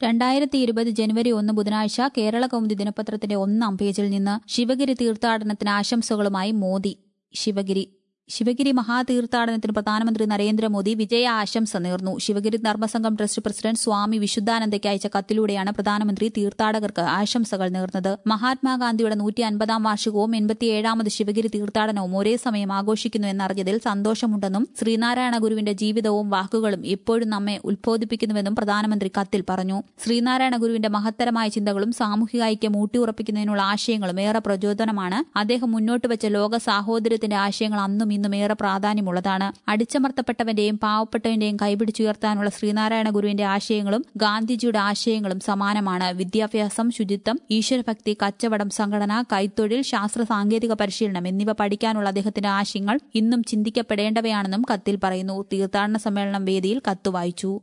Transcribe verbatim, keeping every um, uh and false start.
രണ്ടായിരത്തി ഇരുപത് ജനുവരി ഒന്ന് ബുധനാഴ്ച കേരള കൗമുദി ദിനപത്രത്തിന്റെ ഒന്നാം പേജിൽ നിന്ന് ശിവഗിരി തീർത്ഥാടനത്തിന് ആശംസകളുമായി മോദി. ശിവഗിരി ശിവഗിരി മഹാതീർത്ഥാടനത്തിന് പ്രധാനമന്ത്രി നരേന്ദ്രമോദി വിജയ ആശംസ നേർന്നു. ശിവഗിരി ധർമ്മസംഘം ട്രസ്റ്റ് പ്രസിഡന്റ് സ്വാമി വിശുദ്ധാനന്ദയ്ക്ക് അയച്ച കത്തിലൂടെയാണ് പ്രധാനമന്ത്രി തീർത്ഥാടകർക്ക് ആശംസകൾ നേർന്നത്. മഹാത്മാഗാന്ധിയുടെ നൂറ്റി അൻപതാം വാർഷികവും എൺപത്തിയേഴാമത് ശിവഗിരി തീർത്ഥാടനവും ഒരേ സമയം ആഘോഷിക്കുന്നു എന്നറിഞ്ഞതിൽ സന്തോഷമുണ്ടെന്നും ശ്രീനാരായണ ഗുരുവിന്റെ ജീവിതവും വാക്കുകളും എപ്പോഴും നമ്മെ ഉത്ബോധിപ്പിക്കുന്നുവെന്നും പ്രധാനമന്ത്രി കത്തിൽ പറഞ്ഞു. ശ്രീനാരായണ ഗുരുവിന്റെ മഹത്തരമായ ചിന്തകളും സാമൂഹിക ഐക്യം ഊട്ടിയുറപ്പിക്കുന്നതിനുള്ള ആശയങ്ങളും ഏറെ പ്രചോദനമാണ്. അദ്ദേഹം മുന്നോട്ട് വെച്ച ലോക സാഹോദര്യത്തിന്റെ ആശയങ്ങൾ അന്നും ഇന്നും ഏറെ പ്രാധാന്യമുള്ളതാണ്. അടിച്ചമർത്തപ്പെട്ടവന്റെയും പാവപ്പെട്ടവന്റെയും കൈപിടിച്ചുയർത്താനുള്ള ശ്രീനാരായണ ഗുരുവിന്റെ ആശയങ്ങളും ഗാന്ധിജിയുടെ ആശയങ്ങളും സമാനമാണ്. വിദ്യാഭ്യാസം, ശുചിത്വം, ഈശ്വരഭക്തി, കച്ചവടം, സംഘടന, കൈത്തൊഴിൽ, ശാസ്ത്ര സാങ്കേതിക പരിശീലനം എന്നിവ പഠിക്കാനുള്ള അദ്ദേഹത്തിന്റെ ആശയങ്ങൾ ഇന്നും ചിന്തിക്കപ്പെടേണ്ടവയാണെന്നും കത്തിൽ പറയുന്നു. തീർത്ഥാടന സമ്മേളനം വേദിയിൽ കത്ത് വായിച്ചു.